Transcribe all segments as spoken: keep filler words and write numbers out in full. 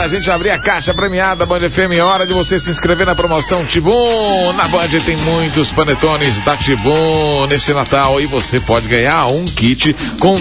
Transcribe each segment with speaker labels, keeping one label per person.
Speaker 1: a gente abrir a caixa premiada Band F M. Hora de você se inscrever na promoção Tibum. Na Band tem muitos panetones da Tibum neste Natal e você pode ganhar um kit com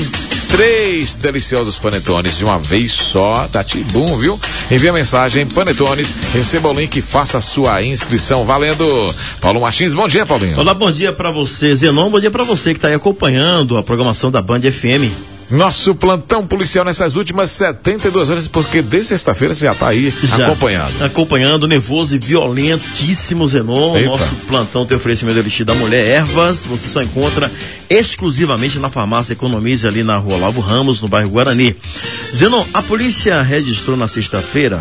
Speaker 1: três deliciosos panetones de uma vez só da Tibum, viu? Envie a mensagem panetones, receba o link e faça a sua inscrição valendo. Paulo Martins, bom dia, Paulinho.
Speaker 2: Olá, bom dia pra você, Zenon, bom dia pra você que tá aí acompanhando a programação da Band F M.
Speaker 1: Nosso plantão policial nessas últimas setenta e duas horas, porque desde sexta-feira você já tá aí já acompanhando.
Speaker 2: Acompanhando, nervoso e violentíssimo, Zenon. Eita. Nosso plantão tem oferecimento do Elixir da Mulher Ervas. Você só encontra exclusivamente na farmácia Economize, ali na rua Olavo Ramos, no bairro Guarani. Zenon, a polícia registrou na sexta-feira,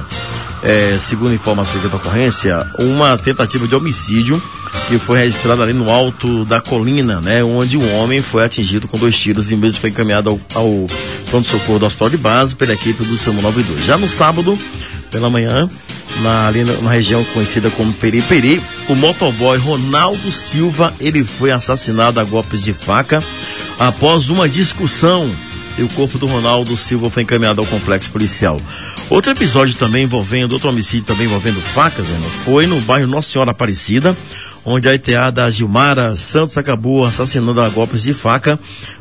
Speaker 2: é, segundo informações da ocorrência, uma tentativa de homicídio que foi registrada ali no alto da colina, né? Onde um homem foi atingido com dois tiros e mesmo foi encaminhado ao, ao pronto-socorro do hospital de base pela equipe do SAMU noventa e dois. Já no sábado, pela manhã, na, ali na, na região conhecida como Periperi, o motoboy Ronaldo Silva, ele foi assassinado a golpes de faca após uma discussão. E o corpo do Ronaldo Silva foi encaminhado ao complexo policial. Outro episódio também envolvendo, outro homicídio também envolvendo facas, né? Foi no bairro Nossa Senhora Aparecida, onde a enteada Gilmara Santos acabou assassinando a golpes de faca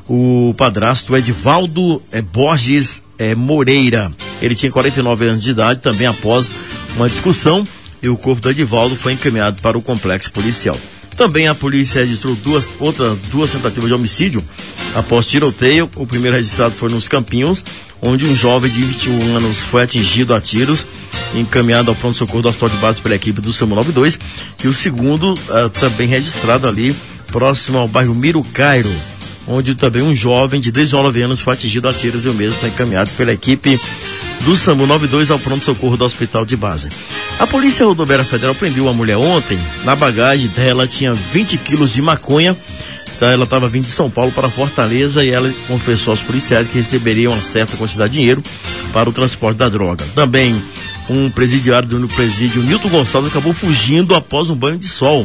Speaker 2: o padrasto Edivaldo é, Borges é, Moreira. Ele tinha quarenta e nove anos de idade, também após uma discussão, e o corpo do Edivaldo foi encaminhado para o complexo policial. Também a polícia registrou duas, outras duas tentativas de homicídio após tiroteio. O primeiro registrado foi nos Campinhos, onde um jovem de vinte e um anos foi atingido a tiros, encaminhado ao pronto-socorro do hospital de base pela equipe do SAMU noventa e dois. E o segundo uh, também registrado ali, próximo ao bairro Mirucairo, onde também um jovem de dezenove anos foi atingido a tiros e o mesmo foi encaminhado pela equipe do SAMU noventa e dois ao pronto-socorro do hospital de base. A Polícia Rodoviária Federal prendeu uma mulher ontem. Na bagagem dela tinha vinte quilos de maconha. Então ela estava vindo de São Paulo para Fortaleza e ela confessou aos policiais que receberiam uma certa quantidade de dinheiro para o transporte da droga. Também um presidiário do presídio, Nilton Gonçalves, acabou fugindo após um banho de sol.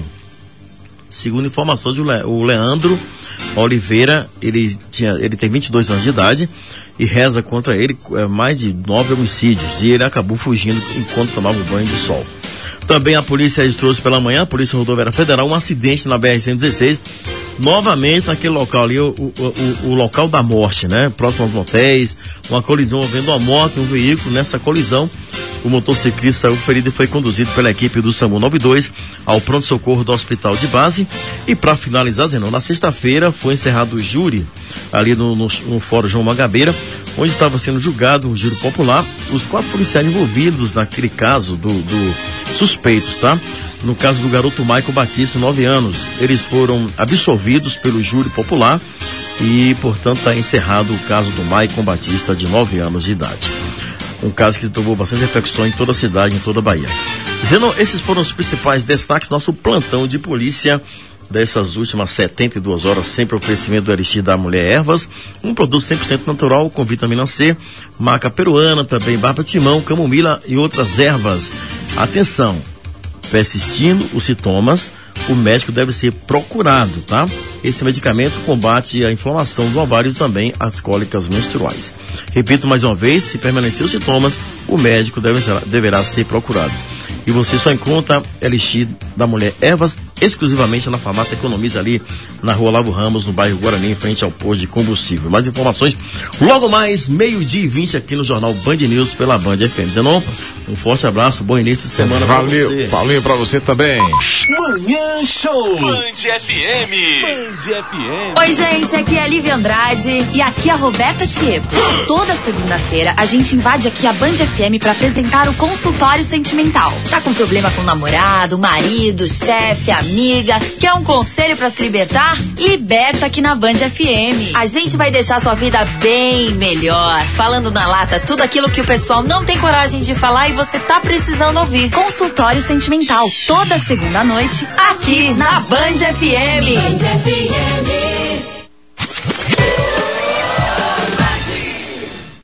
Speaker 2: Segundo informações, o Leandro Oliveira, ele, tinha, ele tem vinte e dois anos de idade e reza contra ele é, mais de nove homicídios, e ele acabou fugindo enquanto tomava um banho de sol. Também a polícia registrou pela manhã, a Polícia Rodoviária Federal, um acidente na B R cento e dezesseis, novamente naquele local ali, o, o, o, o local da morte, né? Próximo aos motéis, uma colisão envolvendo uma moto e um veículo. Nessa colisão, o motociclista saiu ferido e foi conduzido pela equipe do SAMU noventa e dois ao pronto-socorro do hospital de base. E para finalizar, Zenon, na sexta-feira foi encerrado o júri ali no, no, no Fórum João Mangabeira, onde estava sendo julgado um júri popular, os quatro policiais envolvidos naquele caso do, do suspeitos, tá? No caso do garoto Michael Batista, nove anos, eles foram absolvidos pelo júri popular e, portanto, está encerrado o caso do Michael Batista, de nove anos de idade. Um caso que tomou bastante repercussão em toda a cidade, em toda a Bahia. Dizendo, esses foram os principais destaques do nosso plantão de polícia dessas últimas setenta e duas horas, sempre oferecimento do Elixir da Mulher Ervas, um produto cem por cento natural com vitamina C, maca peruana, também barba timão, camomila e outras ervas. Atenção, persistindo os sintomas, o médico deve ser procurado, tá? Esse medicamento combate a inflamação dos ovários e também as cólicas menstruais. Repito mais uma vez, se permanecer os sintomas, o médico deve, deverá ser procurado. E você só encontra Elixir da Mulher Ervas exclusivamente na farmácia Economize, ali na rua Olavo Ramos, no bairro Guarani, em frente ao posto de combustível. Mais informações logo mais, meio-dia e vinte, aqui no Jornal Band News pela Band F M. Zenon, um forte abraço, bom início de semana.
Speaker 1: Valeu,
Speaker 2: pra você.
Speaker 1: Paulinho, pra você também.
Speaker 3: Manhã Show Band F M. Band F M.
Speaker 4: Oi, gente, aqui é a Lívia Andrade
Speaker 5: e aqui é a Roberta Tiepo. Toda segunda-feira a gente invade aqui a Band F M para apresentar o Consultório Sentimental.
Speaker 4: Tá com problema com o namorado, marido, chefe, amiga, quer um conselho pra se libertar?
Speaker 5: Liberta aqui na Band F M.
Speaker 4: A gente vai deixar sua vida bem melhor, falando na lata tudo aquilo que o pessoal não tem coragem de falar e você tá precisando ouvir.
Speaker 5: Consultório Sentimental, toda segunda noite,
Speaker 4: aqui na Band F M.
Speaker 5: Band F M.